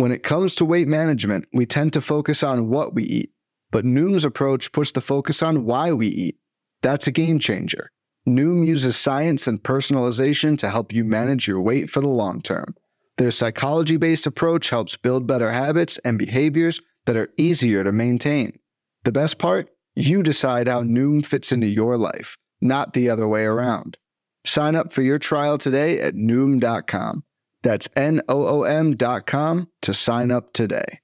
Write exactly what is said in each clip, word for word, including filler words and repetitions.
When it comes to weight management, we tend to focus on what we eat, but Noom's approach puts the focus on why we eat. That's a game changer. Noom uses science and personalization to help you manage your weight for the long term. Their psychology-based approach helps build better habits and behaviors that are easier to maintain. The best part? You decide how Noom fits into your life, not the other way around. Sign up for your trial today at Noom dot com. That's N O O M dot com to sign up today.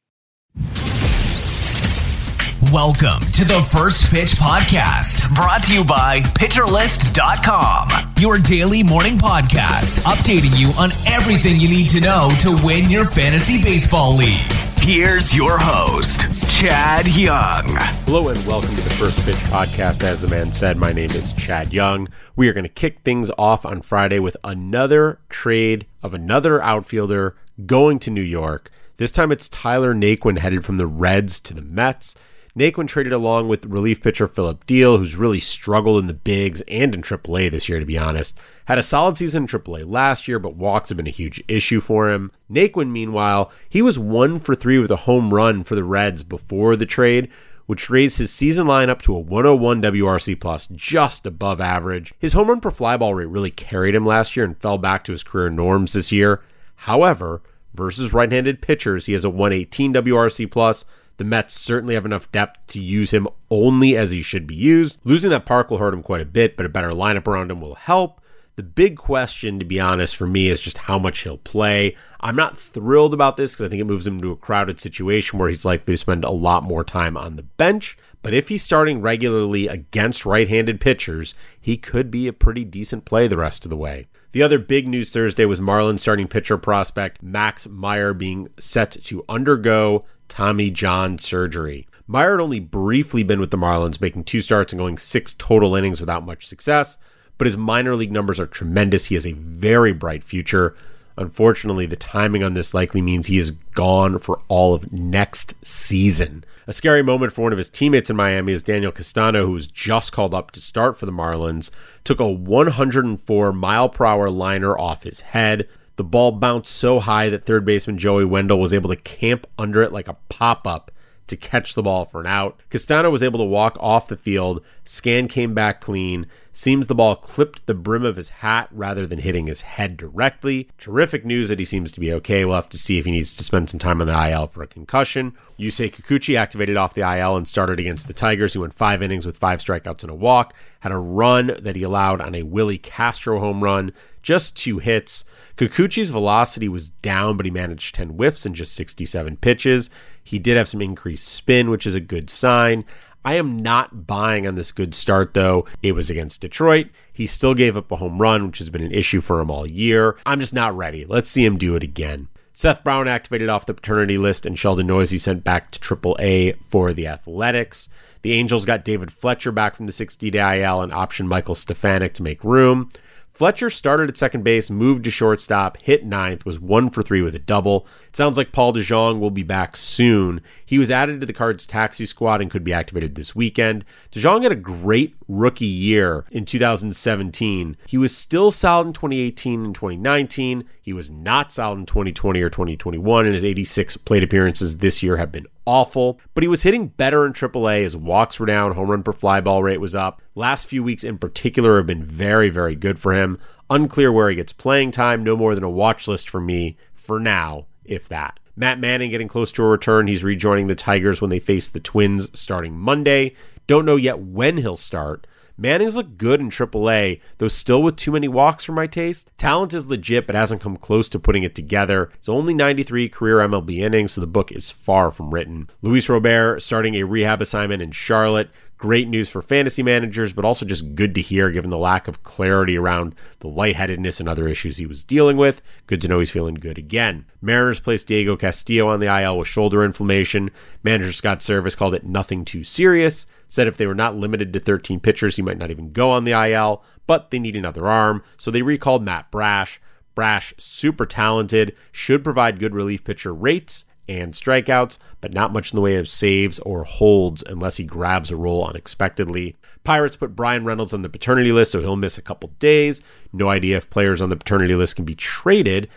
Welcome to the First Pitch Podcast, brought to you by Pitcher List dot com, your daily morning podcast, updating you on everything you need to know to win your fantasy baseball league. Here's your host, Chad Young. Hello and welcome to the First Pitch Podcast. As the man said, my name is Chad Young. We are going to kick things off on Friday with another trade of another outfielder going to New York. This time it's Tyler Naquin headed from the Reds to the Mets. Naquin traded along with relief pitcher Phillip Diehl, who's really struggled in the bigs and in triple A this year, to be honest. Had a solid season in triple A last year, but walks have been a huge issue for him. Naquin, meanwhile, he was one for three with a home run for the Reds before the trade, which raised his season line up to a one oh one W R C plus, just above average. His home run per fly ball rate really carried him last year and fell back to his career norms this year. However, versus right-handed pitchers, he has a one eighteen W R C plus. The Mets certainly have enough depth to use him only as he should be used. Losing that park will hurt him quite a bit, but a better lineup around him will help. The big question, to be honest, for me is just how much he'll play. I'm not thrilled about this because I think it moves him into a crowded situation where he's likely to spend a lot more time on the bench. But if he's starting regularly against right-handed pitchers, he could be a pretty decent play the rest of the way. The other big news Thursday was Marlins starting pitcher prospect Max Meyer being set to undergo Tommy John surgery. Meyer had only briefly been with the Marlins, making two starts and going six total innings without much success, but his minor league numbers are tremendous. He has a very bright future. Unfortunately, the timing on this likely means he is gone for all of next season. A scary moment for one of his teammates in Miami is Daniel Castano, who was just called up to start for the Marlins, took a one oh four mile per hour liner off his head. The ball bounced so high that third baseman Joey Wendell was able to camp under it like a pop-up to catch the ball for an out. Castano was able to walk off the field. Scan came back clean. Seems the ball clipped the brim of his hat rather than hitting his head directly. Terrific news that he seems to be okay. We'll have to see if he needs to spend some time on the I L for a concussion. Yusei Kikuchi activated off the I L and started against the Tigers. He went five innings with five strikeouts and a walk. Had a run that he allowed on a Willie Castro home run. Just two hits. Kikuchi's velocity was down, but he managed ten whiffs in just sixty-seven pitches. He did have some increased spin, which is a good sign. I am not buying on this good start, though. It was against Detroit. He still gave up a home run, which has been an issue for him all year. I'm just not ready. Let's see him do it again. Seth Brown activated off the paternity list, and Sheldon Noisy sent back to triple A for the Athletics. The Angels got David Fletcher back from the sixty-day I L and optioned Michael Stefanik to make room. Fletcher started at second base, moved to shortstop, hit ninth, was one for three with a double. It sounds like Paul DeJong will be back soon. He was added to the Cards taxi squad and could be activated this weekend. DeJong had a great rookie year in two thousand seventeen. He was still solid in twenty eighteen and twenty nineteen. He was not solid in twenty twenty or twenty twenty-one, and his eighty-six plate appearances this year have been awful. But he was hitting better in triple A. His walks were down, home run per fly ball rate was up. Last few weeks in particular have been very, very good for him. Unclear where he gets playing time, no more than a watch list for me for now, if that. Matt Manning getting close to a return. He's rejoining the Tigers when they face the Twins starting Monday. Don't know yet when he'll start. Manning's looked good in triple A, though still with too many walks for my taste. Talent is legit, but hasn't come close to putting it together. It's only ninety-three career M L B innings, so the book is far from written. Luis Robert starting a rehab assignment in Charlotte. Great news for fantasy managers, but also just good to hear given the lack of clarity around the lightheadedness and other issues he was dealing with. Good to know he's feeling good again. Mariners placed Diego Castillo on the I L with shoulder inflammation. Manager Scott Servais called it nothing too serious. Said if they were not limited to thirteen pitchers, he might not even go on the I L, but they need another arm, so they recalled Matt Brash. Brash, super talented, should provide good relief pitcher rates and strikeouts, but not much in the way of saves or holds unless he grabs a role unexpectedly. Pirates put Brian Reynolds on the paternity list, so he'll miss a couple days. No idea if players on the paternity list can be traded.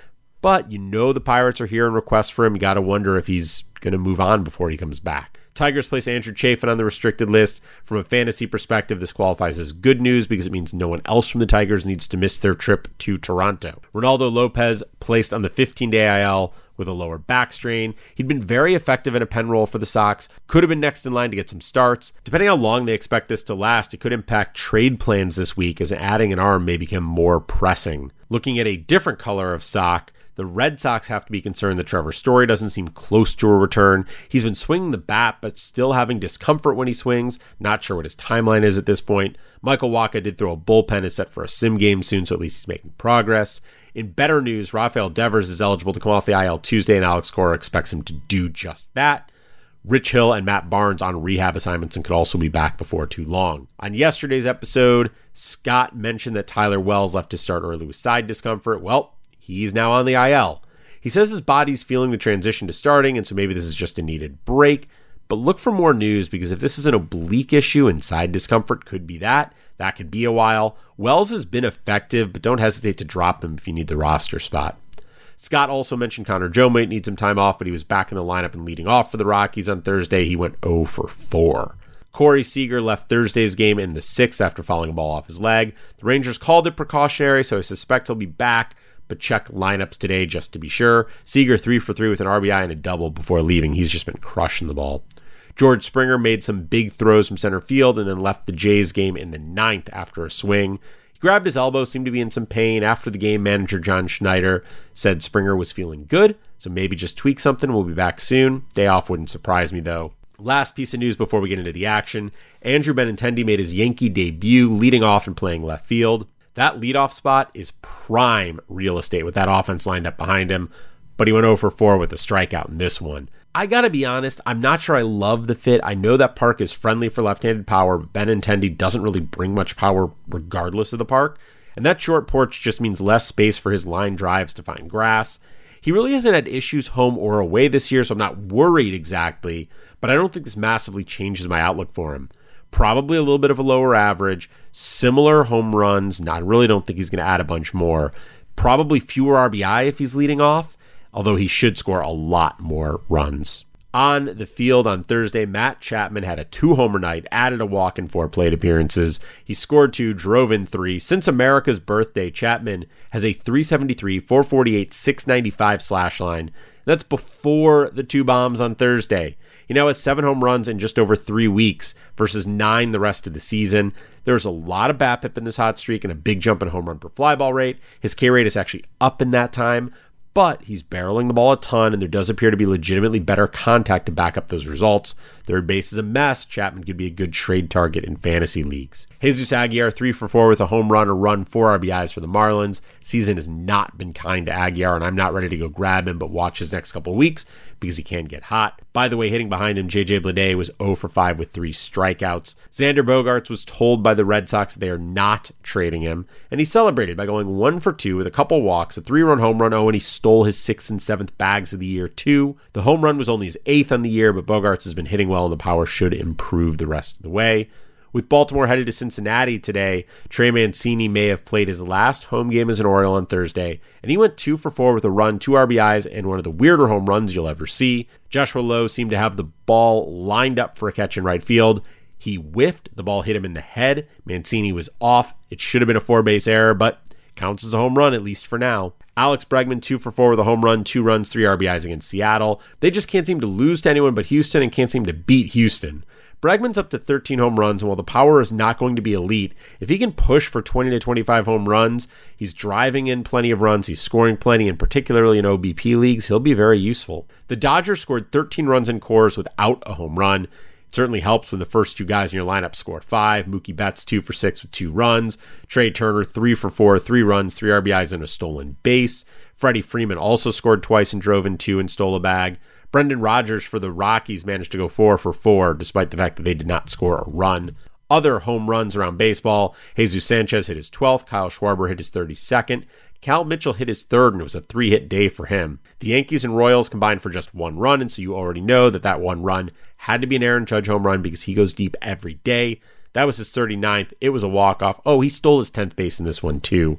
but you know the Pirates are hearing requests for him. You got to wonder if he's going to move on before he comes back. Tigers place Andrew Chafin on the restricted list. From a fantasy perspective, this qualifies as good news because it means no one else from the Tigers needs to miss their trip to Toronto. Ronaldo Lopez placed on the fifteen-day I L with a lower back strain. He'd been very effective in a pen roll for the Sox, could have been next in line to get some starts. Depending how long they expect this to last, it could impact trade plans this week as adding an arm may become more pressing. Looking at a different color of sock, the Red Sox have to be concerned that Trevor Story doesn't seem close to a return. He's been swinging the bat, but still having discomfort when he swings. Not sure what his timeline is at this point. Michael Wacha did throw a bullpen, is set for a sim game soon, so at least he's making progress. In better news, Rafael Devers is eligible to come off the I L Tuesday, and Alex Cora expects him to do just that. Rich Hill and Matt Barnes on rehab assignments and could also be back before too long. On yesterday's episode, Scott mentioned that Tyler Wells left to start early with side discomfort. Well, he's now on the I L. He says his body's feeling the transition to starting, and so maybe this is just a needed break. But look for more news, because if this is an oblique issue and side discomfort could be that, that could be a while. Wells has been effective, but don't hesitate to drop him if you need the roster spot. Scott also mentioned Connor Joe might need some time off, but he was back in the lineup and leading off for the Rockies on Thursday. He went oh for four. Corey Seager left Thursday's game in the sixth after fouling a ball off his leg. The Rangers called it precautionary, so I suspect he'll be back, but check lineups today just to be sure. Seager three for three with an R B I and a double before leaving. He's just been crushing the ball. George Springer made some big throws from center field and then left the Jays game in the ninth after a swing. He grabbed his elbow, seemed to be in some pain. After the game, manager John Schneider said Springer was feeling good, so maybe just tweak something. We'll be back soon. Day off wouldn't surprise me, though. Last piece of news before we get into the action. Andrew Benintendi made his Yankee debut, leading off and playing left field. That leadoff spot is prime real estate with that offense lined up behind him, but he went oh for four with a strikeout in this one. I gotta be honest, I'm not sure I love the fit. I know that park is friendly for left-handed power, but Benintendi doesn't really bring much power regardless of the park, and that short porch just means less space for his line drives to find grass. He really hasn't had issues home or away this year, so I'm not worried exactly, but I don't think this massively changes my outlook for him. Probably a little bit of a lower average, similar home runs. No, I really don't think he's going to add a bunch more. Probably fewer R B I if he's leading off, although he should score a lot more runs. On the field on Thursday, Matt Chapman had a two-homer night, added a walk in four plate appearances. He scored two, drove in three. Since America's birthday, Chapman has a three seventy-three, four forty-eight, six ninety-five slash line. That's before the two bombs on Thursday. He now has seven home runs in just over three weeks versus nine the rest of the season. There's a lot of BABIP in this hot streak and a big jump in home run per fly ball rate. His K rate is actually up in that time, but he's barreling the ball a ton, and there does appear to be legitimately better contact to back up those results. Third base is a mess. Chapman could be a good trade target in fantasy leagues. Jesus Aguilar, three for four with a home run, a run, four R B Is for the Marlins. Season has not been kind to Aguilar, and I'm not ready to go grab him, but watch his next couple of weeks because he can get hot. By the way, hitting behind him, J J Bleday was oh for five with three strikeouts. Xander Bogaerts was told by the Red Sox that they are not trading him, and he celebrated by going one for two with a couple walks, a three-run home run. Oh, and he stole his sixth and seventh bags of the year, too. The home run was only his eighth on the year, but Bogaerts has been hitting well, and the power should improve the rest of the way. With Baltimore headed to Cincinnati today, Trey Mancini may have played his last home game as an Oriole on Thursday, and he went two for four with a run, two R B Is, and one of the weirder home runs you'll ever see. Joshua Lowe seemed to have the ball lined up for a catch in right field. He whiffed, the ball hit him in the head. Mancini was off. It should have been a four-base error, but counts as a home run, at least for now. Alex Bregman, two for four with a home run, two runs, three R B Is against Seattle. They just can't seem to lose to anyone but Houston and can't seem to beat Houston. Bregman's up to thirteen home runs, and while the power is not going to be elite, if he can push for twenty to twenty-five home runs, he's driving in plenty of runs, he's scoring plenty, and particularly in O B P leagues, he'll be very useful. The Dodgers scored thirteen runs in Coors without a home run. It certainly helps when the first two guys in your lineup score five. Mookie Betts, two for six with two runs. Trey Turner, three for four, three runs, three R B Is, and a stolen base. Freddie Freeman also scored twice and drove in two and stole a bag. Brendan Rodgers for the Rockies managed to go four for four, despite the fact that they did not score a run. Other home runs around baseball: Jesus Sanchez hit his twelfth, Kyle Schwarber hit his thirty-second, Cal Mitchell hit his third, and it was a three-hit day for him. The Yankees and Royals combined for just one run, and so you already know that that one run had to be an Aaron Judge home run because he goes deep every day. That was his thirty-ninth. It was a walk-off. Oh, he stole his tenth base in this one, too.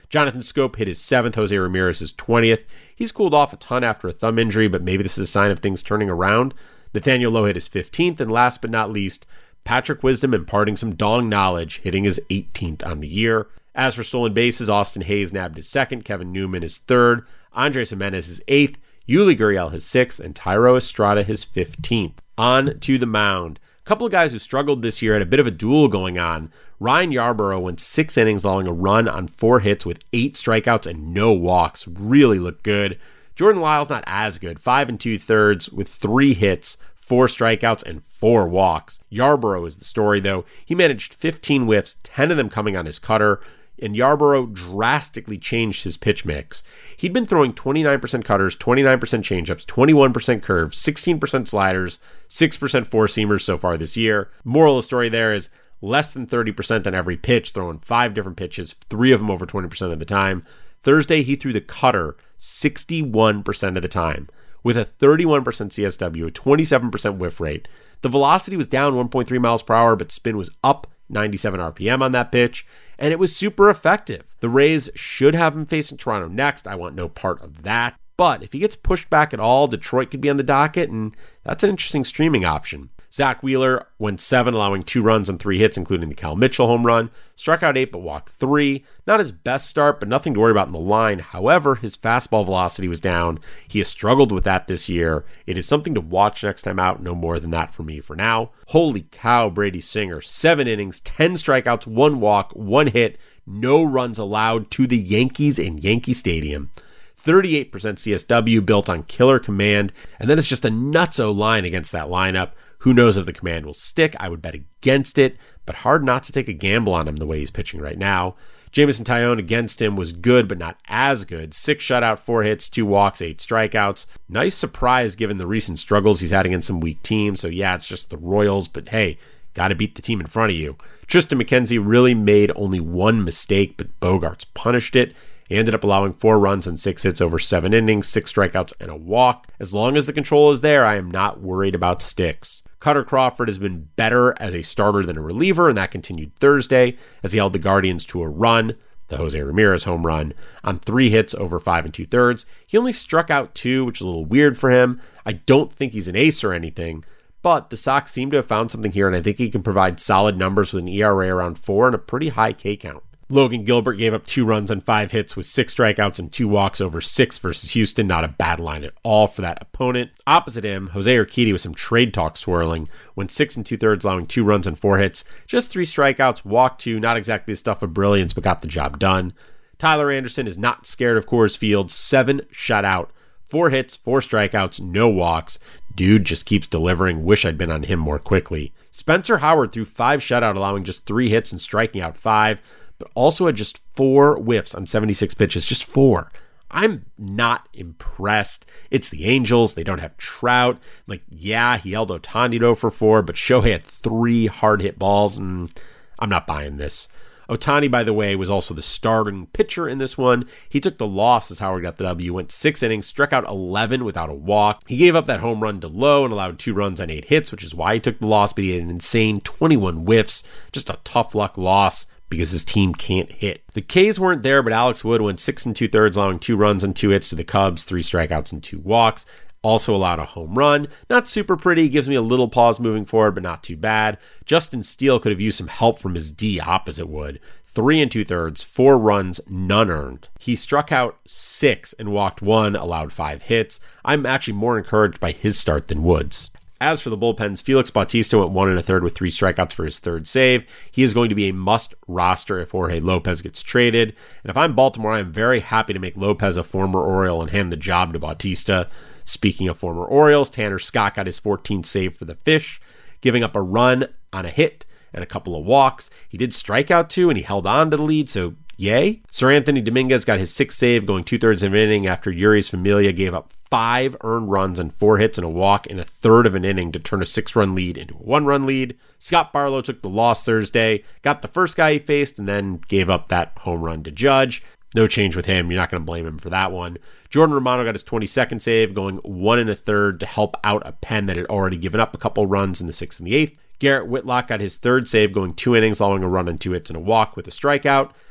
Jonathan Scope hit his seventh, Jose Ramirez his twentieth. He's cooled off a ton after a thumb injury, but maybe this is a sign of things turning around. Nathaniel Lowe hit his fifteenth, and last but not least, Patrick Wisdom imparting some dong knowledge, hitting his eighteenth on the year. As for stolen bases, Austin Hayes nabbed his second, Kevin Newman his third, Andres Jimenez his eighth, Yuli Gurriel his sixth, and Tyro Estrada his fifteenth. On to the mound. A couple of guys who struggled this year had a bit of a duel going on. Ryan Yarbrough went six innings, allowing a run on four hits with eight strikeouts and no walks. Really looked good. Jordan Lyles not as good. Five and two thirds with three hits, four strikeouts, and four walks. Yarbrough is the story, though. He managed fifteen whiffs, ten of them coming on his cutter, and Yarbrough drastically changed his pitch mix. He'd been throwing twenty-nine percent cutters, twenty-nine percent changeups, twenty-one percent curves, sixteen percent sliders, six percent four-seamers so far this year. Moral of the story there is less than thirty percent on every pitch, throwing five different pitches, three of them over twenty percent of the time. Thursday, he threw the cutter sixty-one percent of the time, with a thirty-one percent C S W, a twenty-seven percent whiff rate. The velocity was down one point three miles per hour, but spin was up ninety-seven R P M on that pitch, and it was super effective. The Rays should have him facing Toronto next. I want no part of that. But if he gets pushed back at all, Detroit could be on the docket, and that's an interesting streaming option. Zach Wheeler went seven, allowing two runs and three hits, including the Cal Mitchell home run. Struck out eight, but walked three. Not his best start, but nothing to worry about in the line. However, his fastball velocity was down. He has struggled with that this year. It is something to watch next time out. No more than that for me for now. Holy cow, Brady Singer. Seven innings, ten strikeouts, one walk, one hit, no runs allowed to the Yankees in Yankee Stadium. thirty-eight percent C S W built on killer command, and then it's just a nutso line against that lineup. Who knows if the command will stick? I would bet against it, but hard not to take a gamble on him the way he's pitching right now. Jameson Taillon against him was good, but not as good. Six shutout, four hits, two walks, eight strikeouts. Nice surprise given the recent struggles he's had against some weak teams. So yeah, it's just the Royals, but hey, got to beat the team in front of you. Tristan McKenzie really made only one mistake, but Bogaerts punished it. He ended up allowing four runs and six hits over seven innings, six strikeouts, and a walk. As long as the control is there, I am not worried about sticks. Cutter Crawford has been better as a starter than a reliever, and that continued Thursday as he held the Guardians to a run, the Jose Ramirez home run, on three hits over five and two thirds. He only struck out two, which is a little weird for him. I don't think he's an ace or anything, but the Sox seem to have found something here, and I think he can provide solid numbers with an E R A around four and a pretty high K count. Logan Gilbert gave up two runs on five hits with six strikeouts and two walks over six versus Houston. Not a bad line at all for that opponent. Opposite him, Jose Urquidy with some trade talk swirling. Went six and two thirds, allowing two runs and four hits. Just three strikeouts, walked two. Not exactly the stuff of brilliance, but got the job done. Tyler Anderson is not scared of Coors Field. Seven shutout. Four hits, four strikeouts, no walks. Dude just keeps delivering. Wish I'd been on him more quickly. Spencer Howard threw five shutout, allowing just three hits and striking out five, but also had just four whiffs on seventy-six pitches. Just four. I'm not impressed. It's the Angels. They don't have Trout. Like, yeah, he held Ohtani for four, but Shohei had three hard hit balls, and I'm not buying this. Ohtani, by the way, was also the starting pitcher in this one. He took the loss as Howard got the W, went six innings, struck out eleven without a walk. He gave up that home run to Lowe and allowed two runs on eight hits, which is why he took the loss, but he had an insane twenty-one whiffs. Just a tough luck loss because his team can't hit. The K's weren't there, but Alex Wood went six and two thirds, allowing two runs and two hits to the Cubs, three strikeouts and two walks. Also allowed a home run. Not super pretty, gives me a little pause moving forward, but not too bad. Justin Steele could have used some help from his D opposite Wood. Three and two thirds, four runs, none earned. He struck out six and walked one, allowed five hits. I'm actually more encouraged by his start than Wood's. As for the bullpens, Felix Bautista went one and a third with three strikeouts for his third save. He is going to be a must roster if Jorge Lopez gets traded. And if I'm Baltimore, I'm very happy to make Lopez a former Oriole and hand the job to Bautista. Speaking of former Orioles, Tanner Scott got his fourteenth save for the Fish, giving up a run on a hit and a couple of walks. He did strike out two and he held on to the lead, so yay. Sir Anthony Dominguez got his sixth save, going two-thirds of an inning after Yuris Familia gave up five earned runs and four hits and a walk in a third of an inning to turn a six-run lead into a one-run lead. Scott Barlow took the loss Thursday, got the first guy he faced, and then gave up that home run to Judge. No change with him. You're not going to blame him for that one. Jordan Romano got his twenty-second save, going one and a third to help out a pen that had already given up a couple runs in the sixth and the eighth. Garrett Whitlock got his third save, going two innings, allowing a run and two hits and a walk with a strikeout.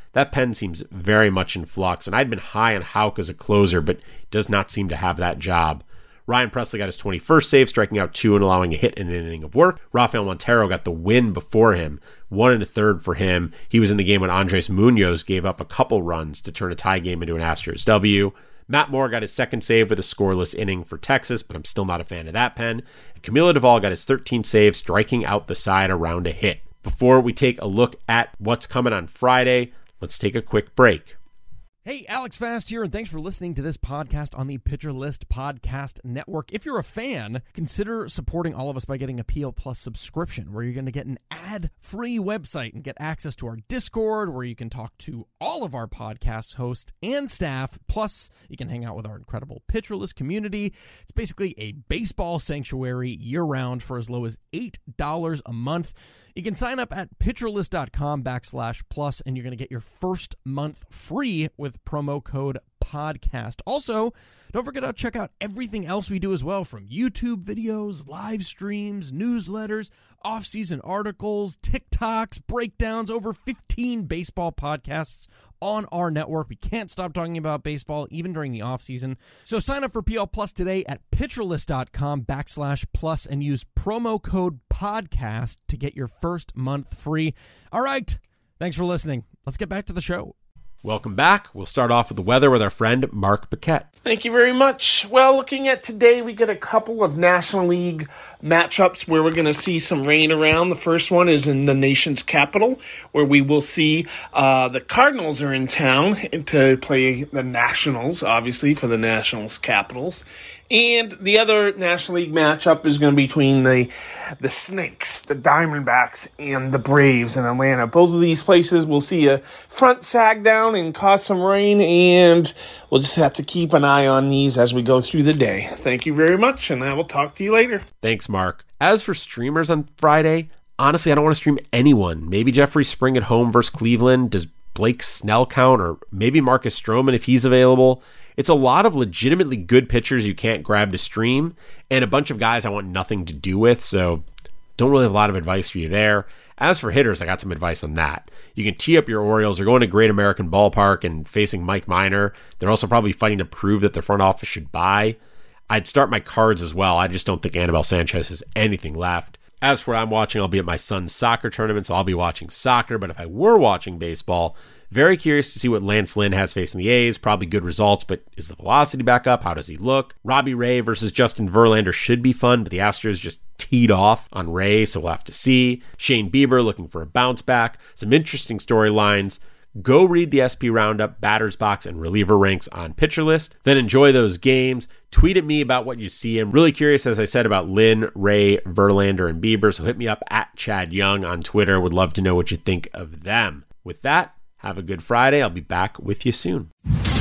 That pen seems very much in flux, and I'd been high on Houck as a closer, but does not seem to have that job. Ryan Presley got his twenty-first save, striking out two and allowing a hit in an inning of work. Rafael Montero got the win before him, one and a third for him. He was in the game when Andres Munoz gave up a couple runs to turn a tie game into an Astros W. Matt Moore got his second save with a scoreless inning for Texas, but I'm still not a fan of that pen. And Camilo Doval got his thirteenth save, striking out the side around a hit. Before we take a look at what's coming on Friday, let's take a quick break. Hey, Alex Fast here, and thanks for listening to this podcast on the Pitcher List Podcast Network. If you're a fan, consider supporting all of us by getting a P L Plus subscription, where you're going to get an ad-free website and get access to our Discord, where you can talk to all of our podcast hosts and staff. Plus, you can hang out with our incredible Pitcher List community. It's basically a baseball sanctuary year-round for as low as eight dollars a month. You can sign up at pitcherlist.com backslash plus, and you're going to get your first month free with promo code podcast. Also, don't forget to check out everything else we do as well, from YouTube videos, live streams, newsletters, off-season articles, TikToks, breakdowns, over fifteen baseball podcasts on our network. We can't stop talking about baseball even during the off-season. So sign up for P L Plus today at pitcherlist.com backslash plus and use promo code podcast to get your first month free. All right, thanks for listening. Let's get back to the show. Welcome back. We'll start off with the weather with our friend Mark Paquette. Thank you very much. Well, looking at today, we get a couple of National League matchups where we're going to see some rain around. The first one is in the nation's capital, where we will see uh, the Cardinals are in town to play the Nationals, obviously, for the Nationals Capitals. And the other National League matchup is going to be between the the Snakes, the Diamondbacks, and the Braves in Atlanta. Both of these places will see a front sag down and cause some rain, and we'll just have to keep an eye on these as we go through the day. Thank you very much, and I will talk to you later. Thanks, Mark. As for streamers on Friday, honestly, I don't want to stream anyone. Maybe Jeffrey Spring at home versus Cleveland. Does Blake Snell count? Or maybe Marcus Stroman if he's available. It's a lot of legitimately good pitchers you can't grab to stream, and a bunch of guys I want nothing to do with, so don't really have a lot of advice for you there. As for hitters, I got some advice on that. You can tee up your Orioles. They're going to Great American Ballpark and facing Mike Minor. They're also probably fighting to prove that their front office should buy. I'd start my Cards as well. I just don't think Anibal Sanchez has anything left. As for what I'm watching, I'll be at my son's soccer tournament, so I'll be watching soccer, but if I were watching baseball, very curious to see what Lance Lynn has facing the A's. Probably good results, but is the velocity back up? How does he look? Robbie Ray versus Justin Verlander should be fun, but the Astros just teed off on Ray, so we'll have to see. Shane Bieber looking for a bounce back. Some interesting storylines. Go read the S P Roundup, Batters Box, and Reliever Ranks on Pitcher List. Then enjoy those games. Tweet at me about what you see. I'm really curious, as I said, about Lynn, Ray, Verlander, and Bieber, so hit me up at Chad Young on Twitter. Would love to know what you think of them. With that, have a good Friday. I'll be back with you soon.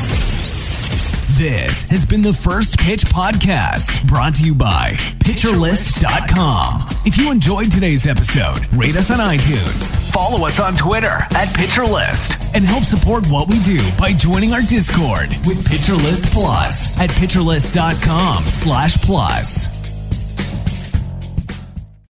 This has been the First Pitch Podcast, brought to you by pitcher list dot com. If you enjoyed today's episode, rate us on iTunes, follow us on Twitter at PitcherList, and help support what we do by joining our Discord with PitcherList Plus at pitcher list dot com slash plus.